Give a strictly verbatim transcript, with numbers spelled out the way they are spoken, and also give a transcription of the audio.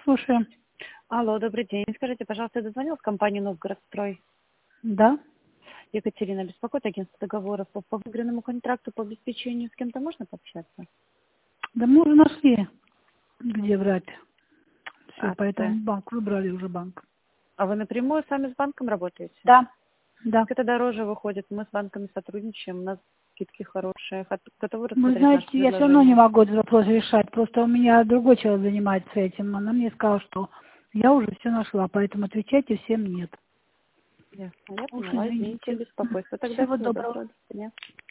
Слушаем. Алло, добрый день. Скажите, пожалуйста, я дозвонилась в компанию «Новгородстрой». Да. Екатерина беспокоит, агентство договоров по по выигранному контракту по обеспечению. С кем-то можно пообщаться? Да мы уже нашли, где брать. Все, А, поэтому Т. банк выбрали уже банк. А вы напрямую сами с банком работаете? Да. Да. Это дороже выходит. Мы с банками сотрудничаем, у нас скидки хорошие. Хот- Готовы Вы рассмотреть наше знаете, я все равно не предложение? могу этот вопрос решать. Просто у меня другой человек занимается этим. Она мне сказала, что я уже все нашла, поэтому отвечайте всем нет. Ясно. Я Уж поняла. Извините, извините. беспокойство. Тогда Всего всего доброго. доброго. До свидания.